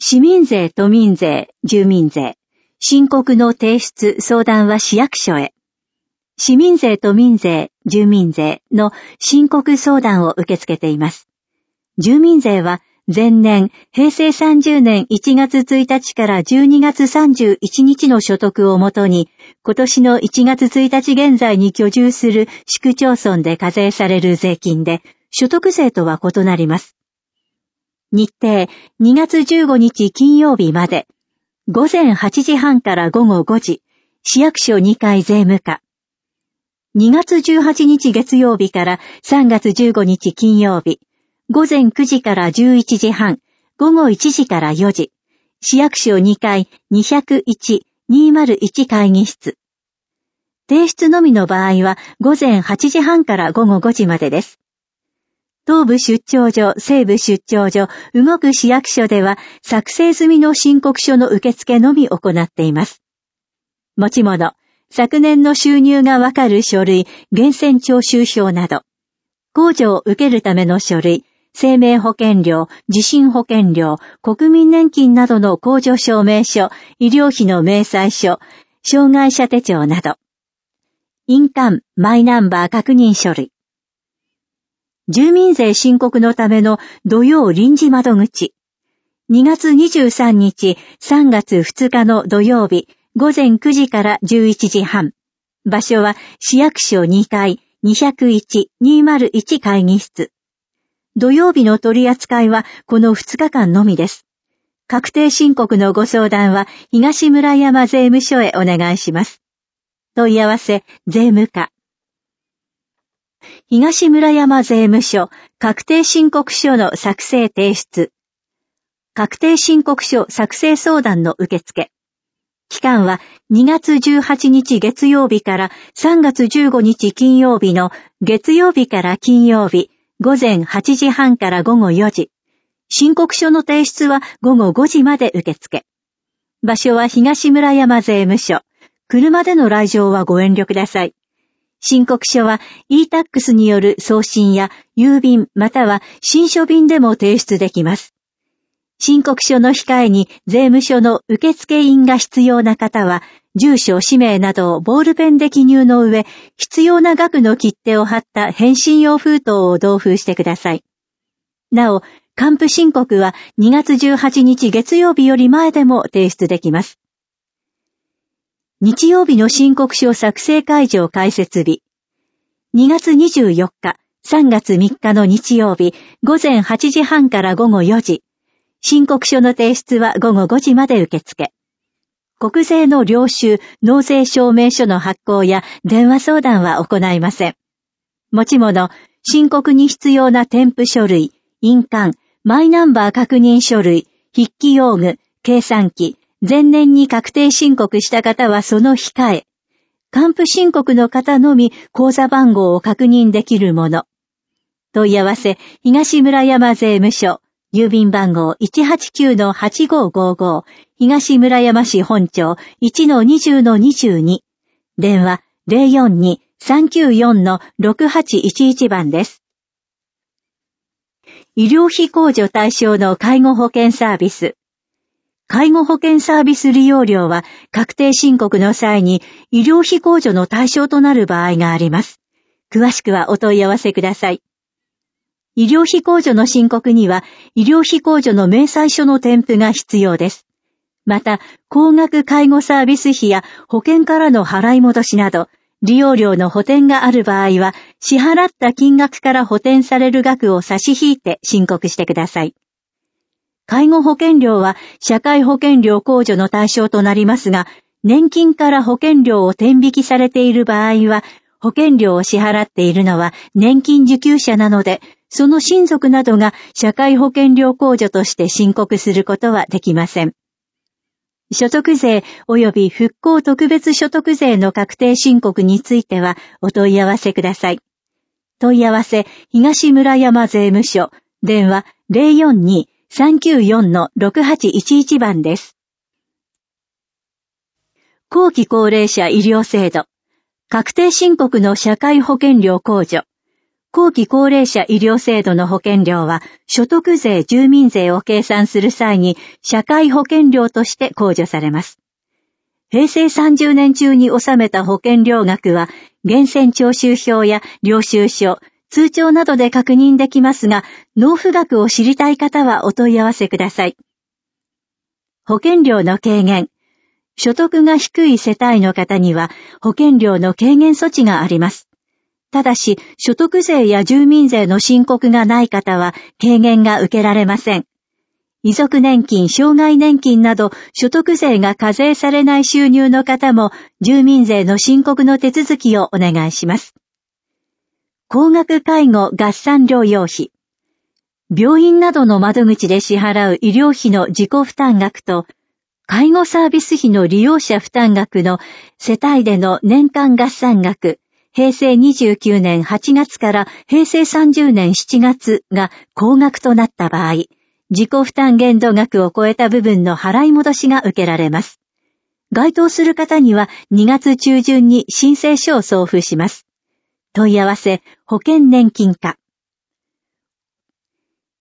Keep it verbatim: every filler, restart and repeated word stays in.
市民税、都民税、住民税、申告の提出、相談は市役所へ。市民税、都民税、住民税の申告相談を受け付けています。住民税は前年、へいせいさんじゅうねんいちがつついたちからじゅうにがつさんじゅういちにちの所得をもとに、今年のいちがつついたち現在に居住する市区町村で課税される税金で、所得税とは異なります。日程、にがつじゅうごにち金曜日まで、ごぜんはちじはんからごごごじ、市役所にかい税務課。にがつじゅうはちにち月曜日からさんがつじゅうごにち金曜日、ごぜんくじからじゅういちじはん、ごごいちじからよじ、市役所にかいにひゃくいち、にひゃくいち会議室。提出のみの場合はごぜんはちじはんからごごごじまでです。東部出張所、西部出張所、動く市役所では作成済みの申告書の受付のみ行っています。持ち物、昨年の収入がわかる書類、源泉徴収票など、控除を受けるための書類、生命保険料、地震保険料、国民年金などの控除証明書、医療費の明細書、障害者手帳など、印鑑、マイナンバー確認書類、住民税申告のための土曜臨時窓口。にがつにじゅうさんにち、さんがつふつかの土曜日、ごぜんくじからじゅういちじはん。場所は市役所にかいにひゃくいち、にひゃくいち会議室。土曜日の取り扱いはこのふつかかんのみです。確定申告のご相談は東村山税務署へお願いします。問い合わせ、税務課。東村山税務署、確定申告書の作成提出。確定申告書作成相談の受付。期間はにがつじゅうはちにち月曜日からさんがつじゅうごにち金曜日の月曜日から金曜日、ごぜんはちじはんからごごよじ。申告書の提出はごごごじまで受付。場所は東村山税務署。車での来場はご遠慮ください。申告書は イータックス による送信や郵便または信書便でも提出できます。申告書の控えに税務署の受付印が必要な方は、住所、氏名などをボールペンで記入の上、必要な額の切手を貼った返信用封筒を同封してください。なお、還付申告はにがつじゅうはちにち月曜日より前でも提出できます。日曜日の申告書作成会場開設日。にがつにじゅうよっか、さんがつみっかの日曜日、ごぜんはちじはんからごごよじ。申告書の提出はごごごじまで受付。国税の領収、納税証明書の発行や電話相談は行いません。持ち物、申告に必要な添付書類、印鑑、マイナンバー確認書類、筆記用具、計算機、前年に確定申告した方はその控え。還付申告の方のみ口座番号を確認できるもの。問い合わせ、東村山税務署、郵便番号 いちはちきゅうのはちごごご、東村山市本町 いちのにじゅうのにじゅうに。電話 ゼロよんに さんきゅうよんのろくはちいちいち 番です。医療費控除対象の介護保険サービス。介護保険サービス利用料は確定申告の際に医療費控除の対象となる場合があります。詳しくはお問い合わせください。医療費控除の申告には医療費控除の明細書の添付が必要です。また、高額介護サービス費や保険からの払い戻しなど、利用料の補填がある場合は、支払った金額から補填される額を差し引いて申告してください。介護保険料は社会保険料控除の対象となりますが、年金から保険料を転引きされている場合は、保険料を支払っているのは年金受給者なので、その親族などが社会保険料控除として申告することはできません。所得税及び復興特別所得税の確定申告についてはお問い合わせください。問い合わせ、東村山税務署、電話 ゼロよんに さんきゅうよんのろくはちいちいち 番です。後期高齢者医療制度、確定申告の社会保険料控除、 後期高齢者医療制度の保険料は、所得税・住民税を計算する際に、社会保険料として控除されます。平成さんじゅうねん中に納めた保険料額は、源泉徴収票や領収書、通帳などで確認できますが、納付額を知りたい方はお問い合わせください。保険料の軽減。所得が低い世帯の方には、保険料の軽減措置があります。ただし、所得税や住民税の申告がない方は、軽減が受けられません。遺族年金、障害年金など、所得税が課税されない収入の方も、住民税の申告の手続きをお願いします。高額介護合算療養費。病院などの窓口で支払う医療費の自己負担額と、介護サービス費の利用者負担額の世帯での年間合算額、平成にじゅうきゅうねんはちがつから平成さんじゅうねんしちがつが高額となった場合、自己負担限度額を超えた部分の払い戻しが受けられます。該当する方にはにがつ中旬に申請書を送付します。問い合わせ、保険年金課。